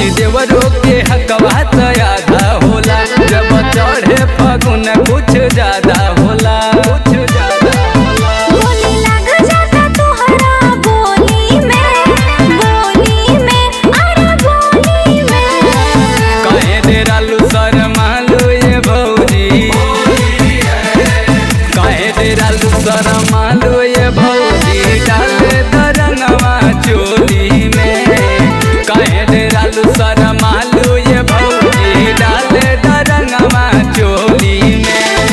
भौजी देवरो के हकवा तो आधा होला, जब चढ़े फागुन कुछ ज्यादा होला, कुछ ज्यादा होला। बोली लग जाता तोहरा बोली में अरे बोली में। कहे डेरालू शरमालू ये भौजी, कहे डेरालू शरमालू ये भौजी, डाले दरंगवा चोली में। कहे डेरालू शरमालू ये भौजी, डाले दरंगवा चोली में।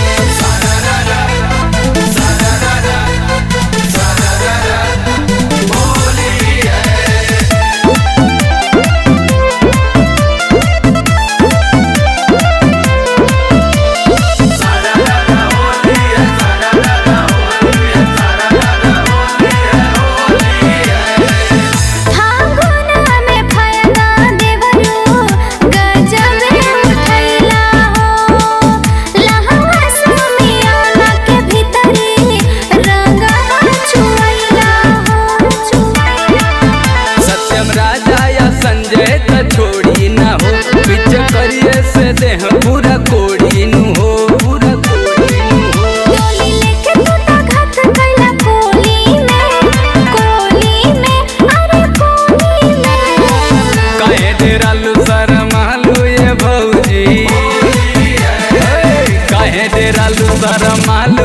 फागुना में फायदा देवरू गजब उठैला हो, लहंगा समियाना के भीतरी रंगवा छुएला हो। सत्यम राजा या संजय त छोड़ी न हो, पिच करिए से देह पूरा कोड़ी नु हो, पूरा कोड़ी नु हो। डोली लेके तू तो घात कैला कोली में अरे कोली में। कहे डेरालू शरमालू ये भौजी, कहे डेरालू शरमालू